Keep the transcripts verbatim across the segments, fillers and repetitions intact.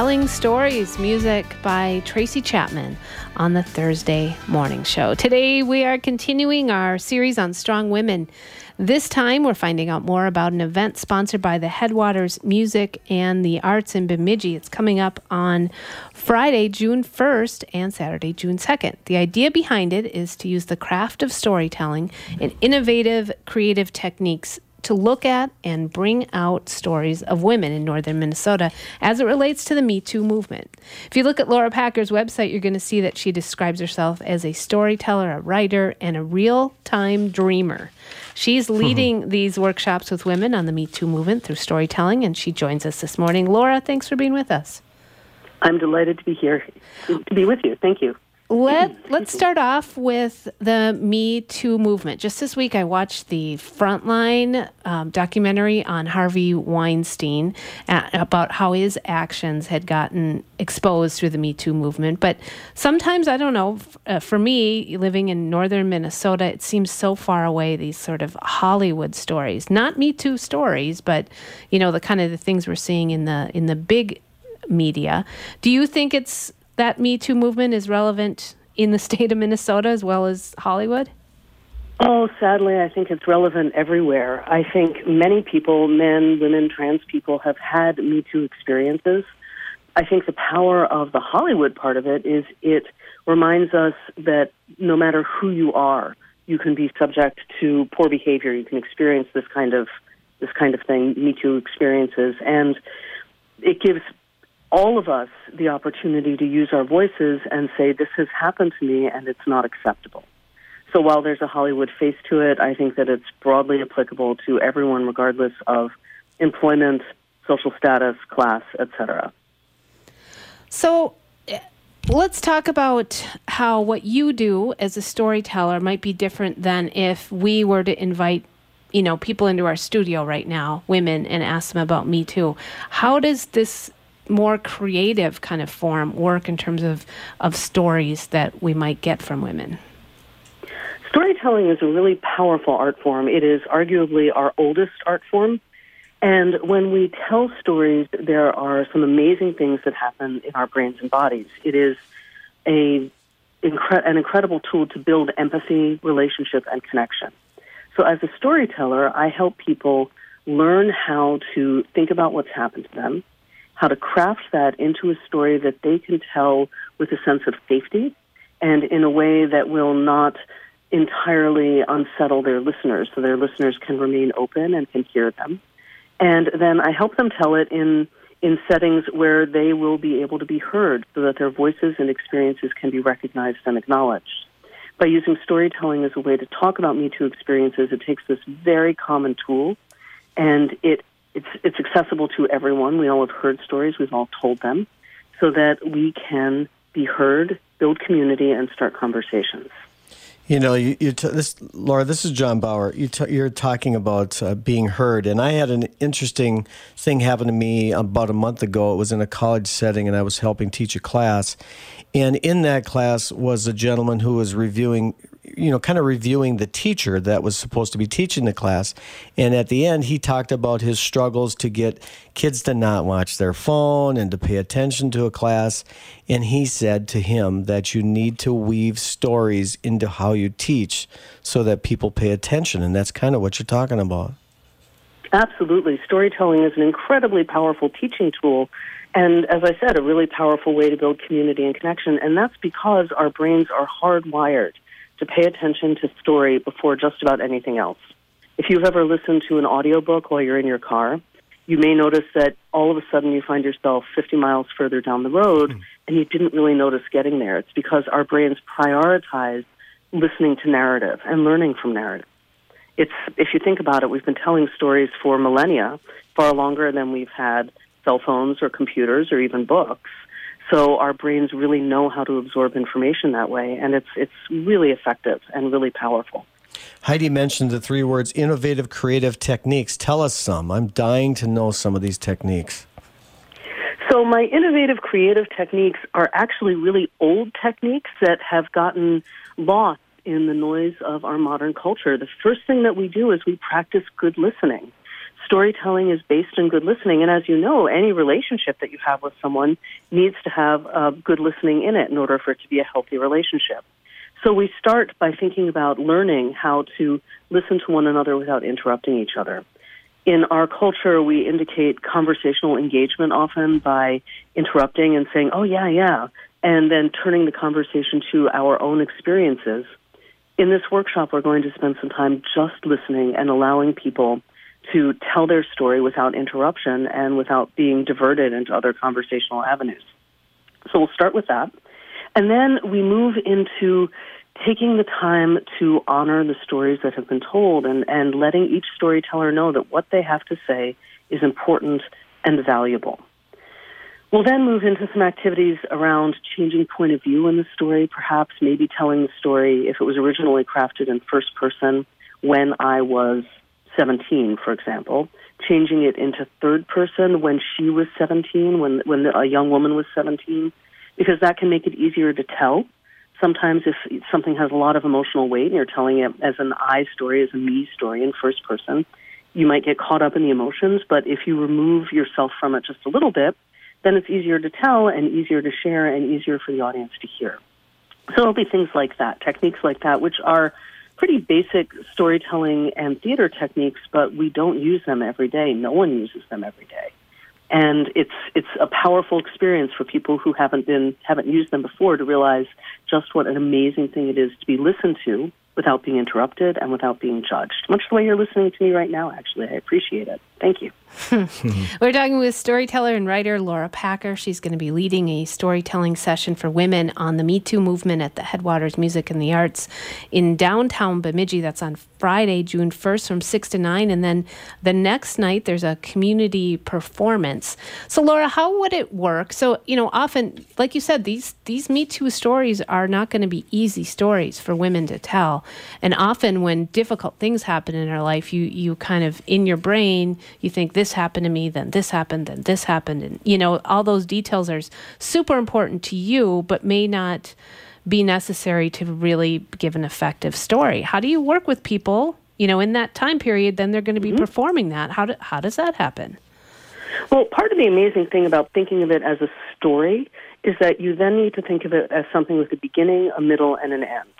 Telling Stories, music by Tracy Chapman on the Thursday Morning Show. Today we are continuing our series on strong women. This time we're finding out more about an event sponsored by the Headwaters Music and the Arts in Bemidji. It's coming up on Friday, June first and Saturday, June second. The idea behind it is to use the craft of storytelling and innovative creative techniques to look at and bring out stories of women in northern Minnesota as it relates to the Me Too movement. If you look at Laura Packer's website, you're going to see that she describes herself as a storyteller, a writer, and a real-time dreamer. She's leading mm-hmm. these workshops with women on the Me Too movement through storytelling, and she joins us this morning. Laura, thanks for being with us. I'm delighted to be here, to be with you. Thank you. Let, let's start off with the Me Too movement. Just this week, I watched the Frontline um, documentary on Harvey Weinstein uh, about how his actions had gotten exposed through the Me Too movement. But sometimes, I don't know, f- uh, for me, living in northern Minnesota, it seems so far away, these sort of Hollywood stories. Not Me Too stories, but, you know, the kind of the things we're seeing in the in the big media. Do you think it's that Me Too movement is relevant in the state of Minnesota as well as Hollywood? Oh, sadly, I think it's relevant everywhere. I think many people, men, women, trans people, have had Me Too experiences. I think the power of the Hollywood part of it is it reminds us that no matter who you are, you can be subject to poor behavior. You can experience this kind of this kind of thing, Me Too experiences, and it gives all of us the opportunity to use our voices and say, this has happened to me and it's not acceptable. So while there's a Hollywood face to it, I think that it's broadly applicable to everyone regardless of employment, social status, class, et cetera. So let's talk about how what you do as a storyteller might be different than if we were to invite, you know, people into our studio right now, women, and ask them about Me Too. How does this more creative kind of form work in terms of, of stories that we might get from women? Storytelling is a really powerful art form. It is arguably our oldest art form. And when we tell stories, there are some amazing things that happen in our brains and bodies. It is a incre- an incredible tool to build empathy, relationship, and connection. So as a storyteller, I help people learn how to think about what's happened to them, how to craft that into a story that they can tell with a sense of safety and in a way that will not entirely unsettle their listeners, so their listeners can remain open and can hear them. And then I help them tell it in, in settings where they will be able to be heard so that their voices and experiences can be recognized and acknowledged. By using storytelling as a way to talk about Me Too experiences, it takes this very common tool and it It's it's accessible to everyone. We all have heard stories. We've all told them so that we can be heard, build community, and start conversations. You know, you, you t- this, Laura, this is John Bauer. You t- you're talking about uh, being heard. And I had an interesting thing happen to me about a month ago. It was in a college setting, and I was helping teach a class. And in that class was a gentleman who was reviewing, you know, kind of reviewing the teacher that was supposed to be teaching the class. And at the end, he talked about his struggles to get kids to not watch their phone and to pay attention to a class. And he said to him that you need to weave stories into how you teach so that people pay attention. And that's kind of what you're talking about. Absolutely. Storytelling is an incredibly powerful teaching tool. And as I said, a really powerful way to build community and connection. And that's because our brains are hardwired to pay attention to story before just about anything else. If you've ever listened to an audiobook while you're in your car, you may notice that all of a sudden you find yourself fifty miles further down the road mm. and you didn't really notice getting there. It's because our brains prioritize listening to narrative and learning from narrative. It's, if you think about it, we've been telling stories for millennia, far longer than we've had cell phones or computers or even books. So our brains really know how to absorb information that way, and it's it's really effective and really powerful. Heidi mentioned the three words, innovative creative techniques. Tell us some. I'm dying to know some of these techniques. So my innovative creative techniques are actually really old techniques that have gotten lost in the noise of our modern culture. The first thing that we do is we practice good listening. Storytelling is based on good listening. And as you know, any relationship that you have with someone needs to have uh, good listening in it in order for it to be a healthy relationship. So we start by thinking about learning how to listen to one another without interrupting each other. In our culture, we indicate conversational engagement often by interrupting and saying, oh, yeah, yeah, and then turning the conversation to our own experiences. In this workshop, we're going to spend some time just listening and allowing people to tell their story without interruption and without being diverted into other conversational avenues. So we'll start with that. And then we move into taking the time to honor the stories that have been told and, and letting each storyteller know that what they have to say is important and valuable. We'll then move into some activities around changing point of view in the story, perhaps maybe telling the story, if it was originally crafted in first person, when I was seventeen, for example, changing it into third person when she was seventeen, when, when a young woman was seventeen, because that can make it easier to tell. Sometimes if something has a lot of emotional weight and you're telling it as an I story, as a me story in first person, you might get caught up in the emotions, but if you remove yourself from it just a little bit, then it's easier to tell and easier to share and easier for the audience to hear. So it'll be things like that, techniques like that, which are pretty basic storytelling and theater techniques, but we don't use them every day. No one uses them every day. And it's it's a powerful experience for people who haven't been haven't used them before to realize just what an amazing thing it is to be listened to without being interrupted and without being judged. Much the way you're listening to me right now, actually. I appreciate it. Thank you. We're talking with storyteller and writer Laura Packer. She's going to be leading a storytelling session for women on the Me Too movement at the Headwaters Music and the Arts in downtown Bemidji. That's on Friday, June first from six to nine. And then the next night, there's a community performance. So, Laura, how would it work? So, you know, often, like you said, these, these Me Too stories are not going to be easy stories for women to tell. And often when difficult things happen in our life, you, you kind of, in your brain, you think this happened to me, then this happened, then this happened. And, you know, all those details are super important to you, but may not be necessary to really give an effective story. How do you work with people, you know, in that time period, then they're going to be mm-hmm. performing that? How do, how does that happen? Well, part of the amazing thing about thinking of it as a story is that you then need to think of it as something with a beginning, a middle, and an end.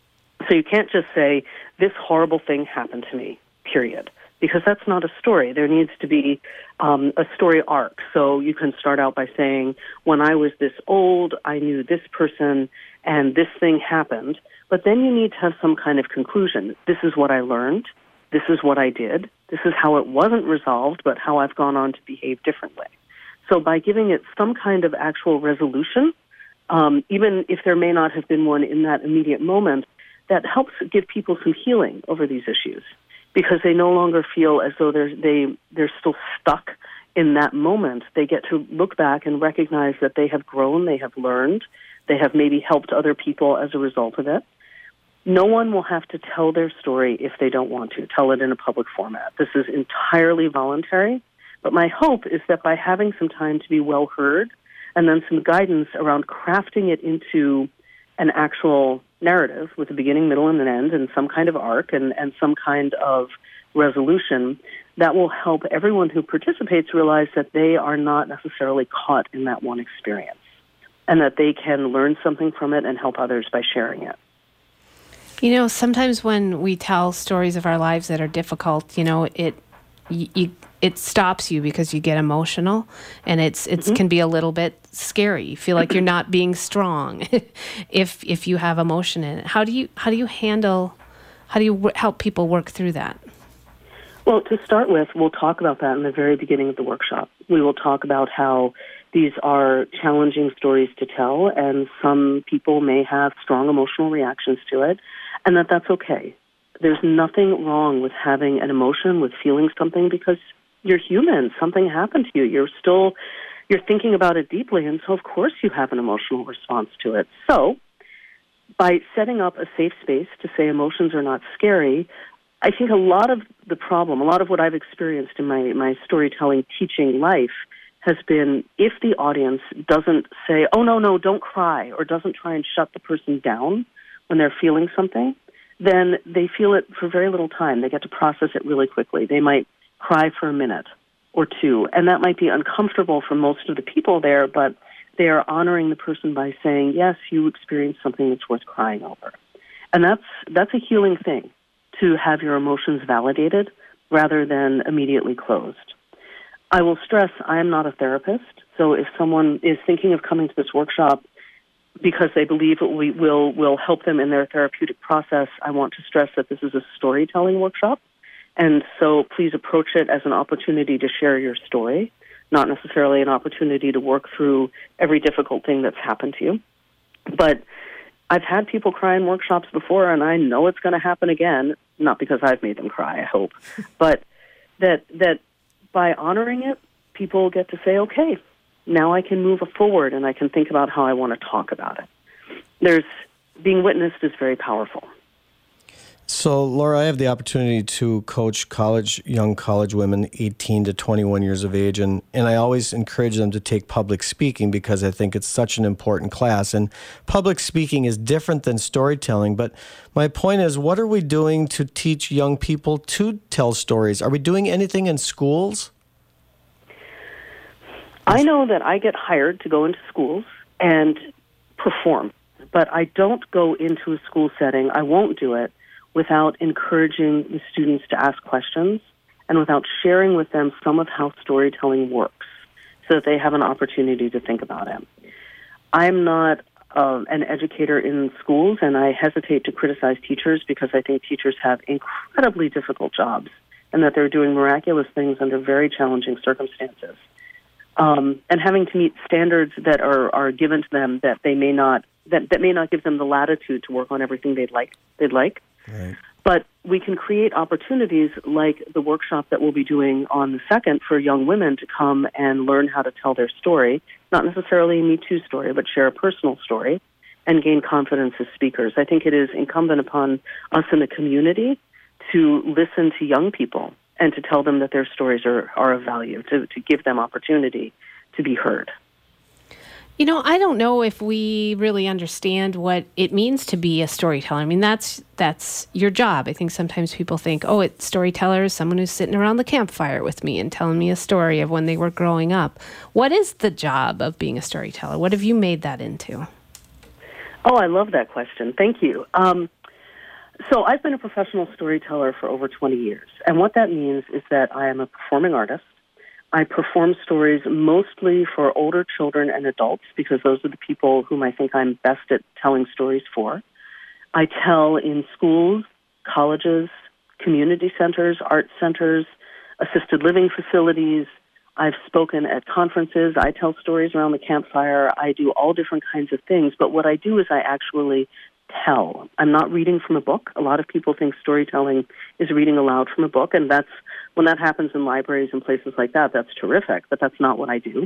So you can't just say, this horrible thing happened to me, period. Because that's not a story. There needs to be um, a story arc. So you can start out by saying, when I was this old, I knew this person, and this thing happened. But then you need to have some kind of conclusion. This is what I learned. This is what I did. This is how it wasn't resolved, but how I've gone on to behave differently. So by giving it some kind of actual resolution, um, even if there may not have been one in that immediate moment, that helps give people some healing over these issues, because they no longer feel as though they're, they, they're still stuck in that moment. They get to look back and recognize that they have grown, they have learned, they have maybe helped other people as a result of it. No one will have to tell their story if they don't want to, tell it in a public format. This is entirely voluntary, but my hope is that by having some time to be well heard and then some guidance around crafting it into an actual narrative with a beginning, middle, and an end, and some kind of arc and, and some kind of resolution, that will help everyone who participates realize that they are not necessarily caught in that one experience and that they can learn something from it and help others by sharing it. You know, sometimes when we tell stories of our lives that are difficult, you know, it you, you, it stops you because you get emotional, and it's it's mm-hmm. can be a little bit scary. You feel like you're not being strong if if you have emotion in it. How do you how do you handle how do you w- help people work through that? Well, to start with, we'll talk about that in the very beginning of the workshop. We will talk about how these are challenging stories to tell, and some people may have strong emotional reactions to it, and that that's okay. There's nothing wrong with having an emotion, with feeling something, because you're human. Something happened to you. You're still, you're thinking about it deeply, and so of course you have an emotional response to it. So by setting up a safe space to say emotions are not scary, I think a lot of the problem, a lot of what I've experienced in my, my storytelling teaching life has been if the audience doesn't say, oh, no, no, don't cry, or doesn't try and shut the person down when they're feeling something, then they feel it for very little time. They get to process it really quickly. They might cry for a minute or two. And that might be uncomfortable for most of the people there, but they are honoring the person by saying, yes, you experienced something that's worth crying over. And that's that's a healing thing, to have your emotions validated rather than immediately closed. I will stress I am not a therapist, so if someone is thinking of coming to this workshop because they believe it will, will, will help them in their therapeutic process, I want to stress that this is a storytelling workshop. And so please approach it as an opportunity to share your story, not necessarily an opportunity to work through every difficult thing that's happened to you. But I've had people cry in workshops before, and I know it's going to happen again, not because I've made them cry, I hope, but that that by honoring it, people get to say, okay, now I can move forward and I can think about how I want to talk about it. There's being witnessed is very powerful. So, Laura, I have the opportunity to coach college, young college women, eighteen to twenty-one years of age, and, and I always encourage them to take public speaking because I think it's such an important class. And public speaking is different than storytelling, but my point is, what are we doing to teach young people to tell stories? Are we doing anything in schools? I know that I get hired to go into schools and perform, but I don't go into a school setting. I won't do it without encouraging the students to ask questions and without sharing with them some of how storytelling works so that they have an opportunity to think about it. I'm not uh, an educator in schools, and I hesitate to criticize teachers because I think teachers have incredibly difficult jobs and that they're doing miraculous things under very challenging circumstances. Um, and having to meet standards that are, are given to them that they may not that, that may not give them the latitude to work on everything they'd like they'd like. Right. But we can create opportunities like the workshop that we'll be doing on the second for young women to come and learn how to tell their story, not necessarily a Me Too story, but share a personal story and gain confidence as speakers. I think it is incumbent upon us in the community to listen to young people and to tell them that their stories are, are of value, to, to give them opportunity to be heard. You know, I don't know if we really understand what it means to be a storyteller. I mean, that's that's your job. I think sometimes people think, oh, it's storyteller is someone who's sitting around the campfire with me and telling me a story of when they were growing up. What is the job of being a storyteller? What have you made that into? Oh, I love that question. Thank you. Um, so I've been a professional storyteller for over twenty years. And what that means is that I am a performing artist. I perform stories mostly for older children and adults because those are the people whom I think I'm best at telling stories for. I tell in schools, colleges, community centers, art centers, assisted living facilities. I've spoken at conferences. I tell stories around the campfire. I do all different kinds of things. But what I do is I actually tell. I'm not reading from a book. A lot of people think storytelling is reading aloud from a book, and that's when that happens in libraries and places like that, that's terrific, but that's not what I do.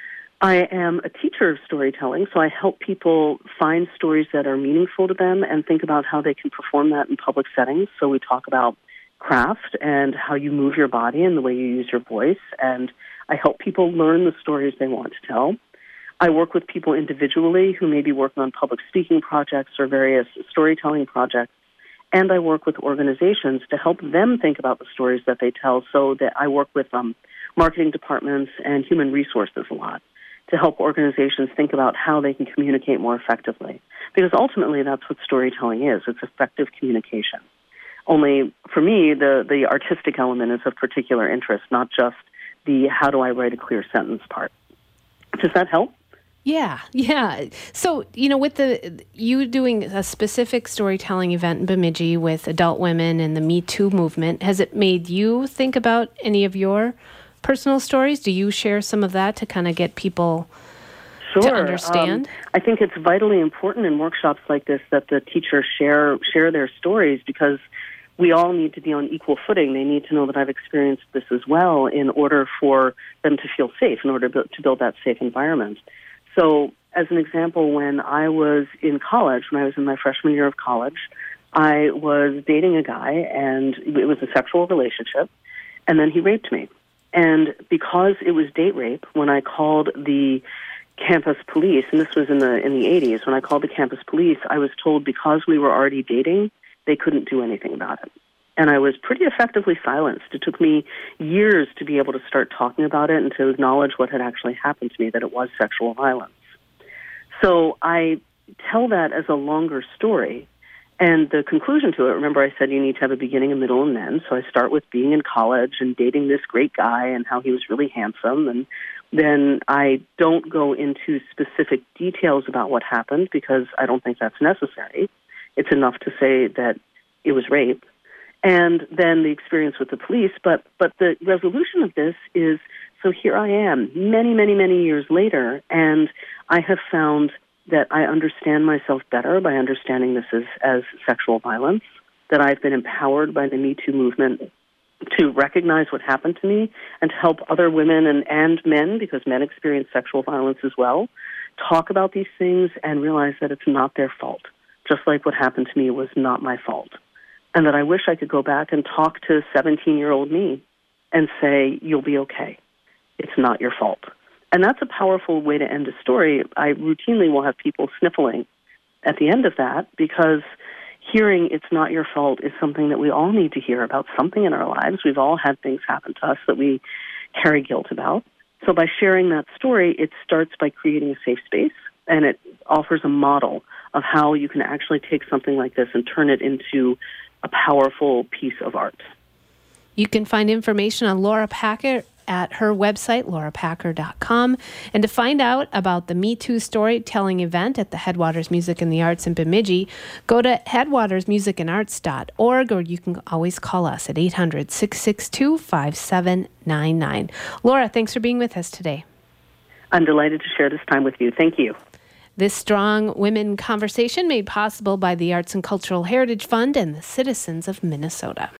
I am a teacher of storytelling, so I help people find stories that are meaningful to them and think about how they can perform that in public settings. So we talk about craft and how you move your body and the way you use your voice, and I help people learn the stories they want to tell. I work with people individually who may be working on public speaking projects or various storytelling projects, and I work with organizations to help them think about the stories that they tell. So that I work with um, marketing departments and human resources a lot to help organizations think about how they can communicate more effectively. Because ultimately, that's what storytelling is. It's effective communication. Only, for me, the, the artistic element is of particular interest, not just the how do I write a clear sentence part. Does that help? Yeah, yeah. So, you know, with the you doing a specific storytelling event in Bemidji with adult women and the Me Too movement, has it made you think about any of your personal stories? Do you share some of that to kind of get people sure. to understand? Um, I think it's vitally important in workshops like this that the teachers share share their stories because we all need to be on equal footing. They need to know that I've experienced this as well in order for them to feel safe, in order to build that safe environment. So, as an example, when I was in college, when I was in my freshman year of college, I was dating a guy, and it was a sexual relationship, and then he raped me. And because it was date rape, when I called the campus police, and this was in the in the eighties, when I called the campus police, I was told because we were already dating, they couldn't do anything about it. And I was pretty effectively silenced. It took me years to be able to start talking about it and to acknowledge what had actually happened to me, that it was sexual violence. So I tell that as a longer story. And the conclusion to it, remember I said you need to have a beginning, a middle, and end. So I start with being in college and dating this great guy and how he was really handsome. And then I don't go into specific details about what happened because I don't think that's necessary. It's enough to say that it was rape. And then the experience with the police. But but the resolution of this is, so here I am, many, many, many years later, and I have found that I understand myself better by understanding this as, as sexual violence, that I've been empowered by the Me Too movement to recognize what happened to me and to help other women and, and men, because men experience sexual violence as well, talk about these things and realize that it's not their fault, just like what happened to me was not my fault. And that I wish I could go back and talk to seventeen-year-old me and say, you'll be okay. It's not your fault. And that's a powerful way to end a story. I routinely will have people sniffling at the end of that because hearing it's not your fault is something that we all need to hear about something in our lives. We've all had things happen to us that we carry guilt about. So by sharing that story, it starts by creating a safe space, and it offers a model of how you can actually take something like this and turn it into a powerful piece of art. You can find information on Laura Packer at her website, laura packer dot com. And to find out about the Me Too storytelling event at the Headwaters Music and the Arts in Bemidji, go to headwaters music and arts dot org, or you can always call us at eight hundred, six six two, five seven nine nine. Laura, thanks for being with us today. I'm delighted to share this time with you. Thank you. This Strong Women conversation made possible by the Arts and Cultural Heritage Fund and the citizens of Minnesota.